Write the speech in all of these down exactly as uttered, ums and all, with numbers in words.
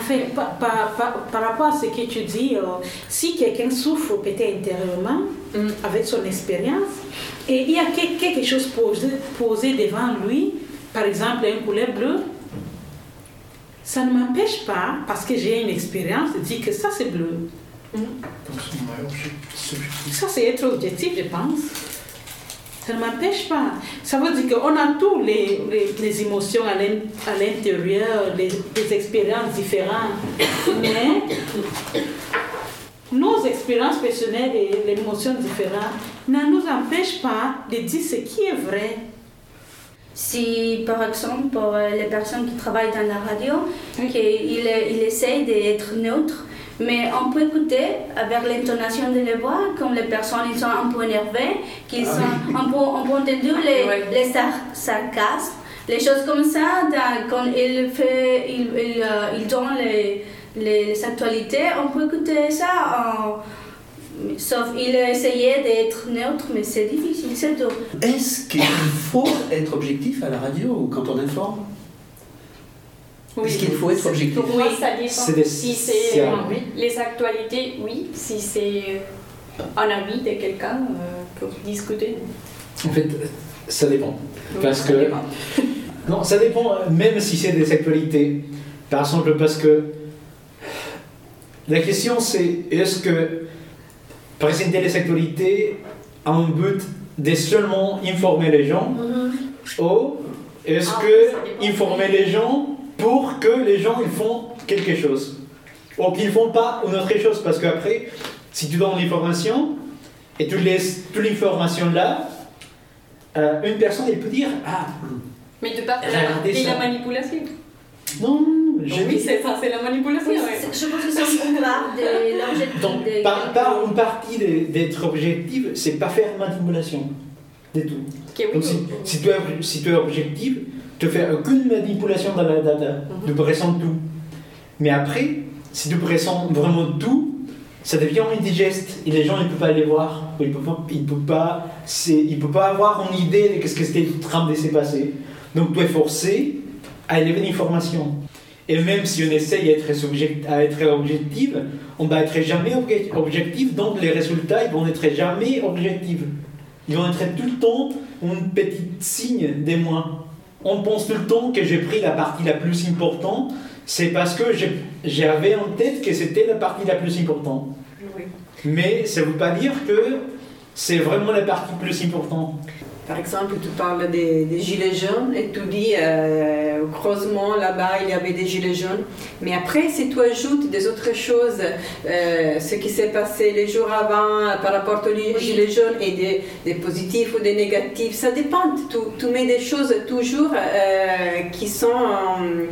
fait, par, par, par, par rapport à ce que tu dis, euh, si quelqu'un souffre peut-être intérieurement, mm. avec son expérience, et il y a quelque chose posé, posé devant lui, par exemple une couleur bleue, ça ne m'empêche pas, parce que j'ai une expérience, de dire que ça c'est bleu. Mm. Ça c'est être objectif, je pense. Ça ne m'empêche pas. Ça veut dire qu'on a tous les, les, les émotions à l'intérieur, les, les expériences différentes. Mais nos expériences personnelles et les émotions différentes ne nous empêchent pas de dire ce qui est vrai. Si, par exemple, pour les personnes qui travaillent dans la radio, oui. qu'ils il essayent d'être neutres, mais on peut écouter avec l'intonation de la voix, comme les personnes ils sont un peu énervées, qu'ils ah, sont oui. un peu, on peut entendre les, oui. les sar- sarcasmes, les choses comme ça, dans, quand ils fait, il, il, euh, il donnent les, les, les actualités, on peut écouter ça, en, sauf il a essayé d'être neutre, mais c'est difficile, c'est dur. Est-ce qu'il faut être objectif à la radio quand on informe ? Oui, Est-ce qu'il faut être objectif ? Pour moi, ça dépend. C'est des... Si c'est euh, oui. les actualités, oui. Si c'est un avis de quelqu'un euh, pour discuter. En fait, ça dépend. Oui, parce ça que... dépend. Non, ça dépend, même si c'est des actualités. Par exemple, parce que la question c'est, est-ce que présenter les actualités a un but de seulement informer les gens mm-hmm. ou est-ce ah, que informer les gens pour que les gens ils font quelque chose ou qu'ils ne font pas une autre chose, parce qu'après si tu donnes l'information et tu laisses toute l'information là, euh, une personne elle peut dire ah mais de pas c'est la manipulation. Non, je oui, c'est ça, c'est la manipulation. Oui, ouais. Je pense que c'est une part de l'objectif. Donc, de... par, par une partie de, d'être objectif, c'est pas faire manipulation du tout. Okay, oui, donc, si, si, tu es, si tu es objectif, tu ne fais aucune manipulation dans la data. Mm-hmm. Tu présentes tout. Mais après, si tu présentes vraiment tout, ça devient indigeste et les gens ne peuvent pas aller voir. Ils ne peuvent pas, ils peuvent pas, ils peuvent pas avoir une idée de ce que c'était en train de se passer. Donc, tu es forcé à élever l'information. Et même si on essaye d'être subject, à être objectif, on ne va être jamais objectif, donc les résultats ils vont être jamais objectifs. Ils vont être tout le temps un petit signe des moins. On pense tout le temps que j'ai pris la partie la plus importante, c'est parce que j'avais en tête que c'était la partie la plus importante. Oui. Mais ça ne veut pas dire que c'est vraiment la partie plus importante. Par exemple, tu parles des, des gilets jaunes et tu dis euh, au creusement là-bas il y avait des gilets jaunes. Mais après, si tu ajoutes des autres choses, euh, ce qui s'est passé les jours avant par rapport aux oui. gilets jaunes et des, des positifs ou des négatifs, ça dépend. Tu, tu mets des choses toujours euh, qui sont euh,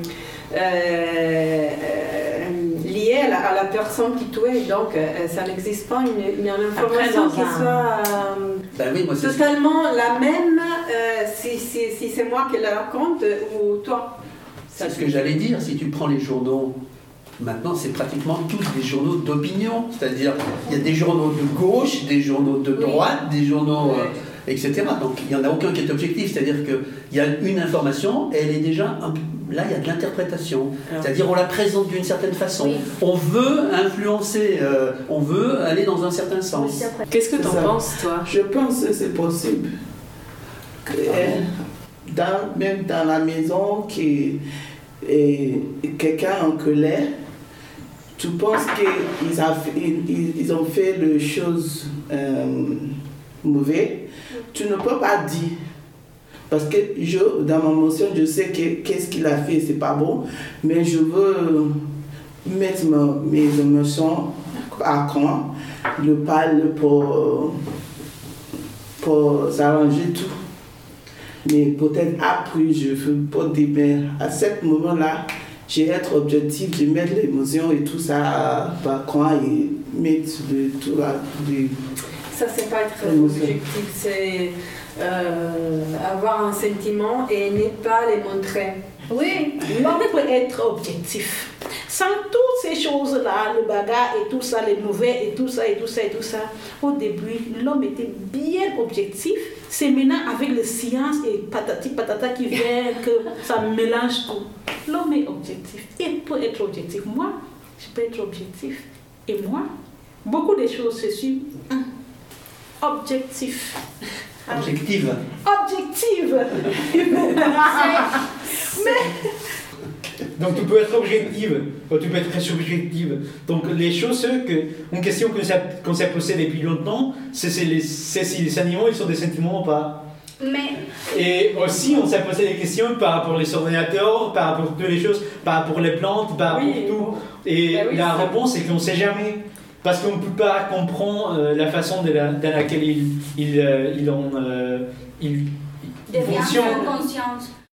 euh, liées à la, à la personne qui tu es. Donc, euh, ça n'existe pas une, une information qui un... soit euh, ben oui, moi, totalement la même euh, si, si, si c'est moi qui la raconte ou toi. C'est ce que j'allais dire. Si tu prends les journaux, maintenant c'est pratiquement tous des journaux d'opinion. C'est-à-dire, il y a des journaux de gauche, des journaux de droite, oui. des journaux... Euh, et cetera. Donc il n'y en a aucun qui est objectif, c'est-à-dire qu'il y a une information et elle est déjà, un... là il y a de l'interprétation, alors, c'est-à-dire on la présente d'une certaine façon, oui. on veut influencer, euh, on veut aller dans un certain sens. Oui, qu'est-ce que tu en penses toi ? Je pense que c'est possible, que, euh, dans, même dans la maison, qui est quelqu'un en colère, tu penses qu'ils a, ils, ils ont fait les choses euh, mauvaises, tu ne peux pas dire. Parce que je, dans ma motion, je sais que qu'est-ce qu'il a fait, c'est pas bon, mais je veux mettre ma, mes émotions à camp, le parle pour, pour s'arranger tout. Mais peut-être après, je ne veux pas dire, mais à ce moment-là, je vais être objectif de mettre l'émotion et tout ça par camp et mettre de, tout là. De, ça, c'est pas être objectif, c'est euh, avoir un sentiment et ne pas les montrer. Oui, l'homme peut être objectif. Sans toutes ces choses-là, le bagarre et tout ça, les nouvelles et tout ça et tout ça et tout ça, au début, l'homme était bien objectif. C'est maintenant avec les sciences et patati patata qui viennent que ça mélange tout. L'homme est objectif. Il peut être objectif. Moi, je peux être objectif. Et moi, beaucoup de choses, je suis objectif. Objective. Objective. Mais... Donc tu peux être objective, ou tu peux être subjective. Donc les choses, que, une question qu'on s'est, qu'on s'est posée depuis longtemps, c'est, c'est, les, c'est si les animaux ils sont des sentiments ou pas. Mais... Et aussi on s'est posé des questions par rapport aux ordinateurs, par rapport à toutes les choses, par rapport aux plantes, par rapport à tout. Et ben oui, la c'est... réponse est qu'on ne sait jamais. Parce qu'on ne peut pas comprendre euh, la façon de la, dans laquelle ils, ils, euh, ils, ont, euh, ils, ils fonctionnent.